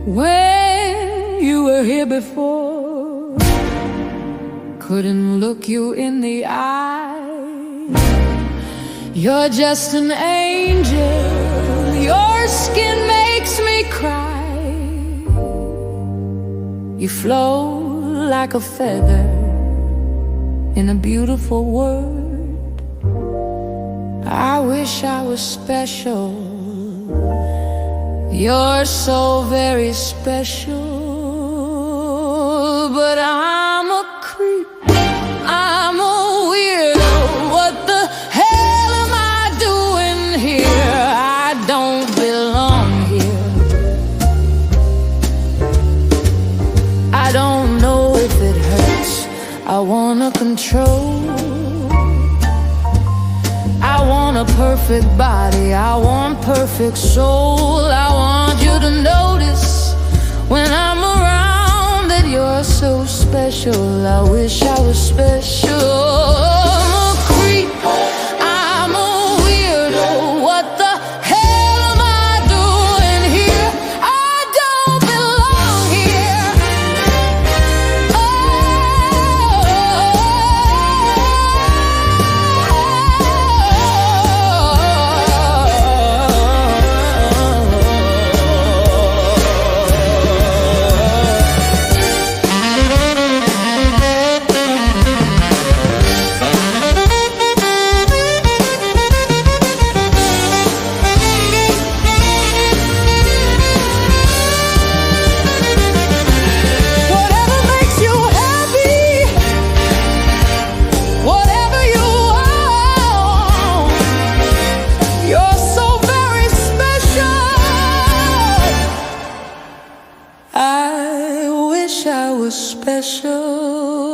When you were here before, couldn't look you in the eye. You're just an angel, your skin makes me cry. You float like a feather in a beautiful world. I wish I was special. You're so very special, but I'm a creep, I'm a weirdo. What the hell am I doing here? I don't belong here. I don't know if it hurts, I wanna control. I want a perfect body, I want perfect soul. I want you to notice when I'm around that you're so special. I wish I was special. I'm a creep, I'm a weirdo. What the hell am I doing here? I don't belong here. I wish I was special.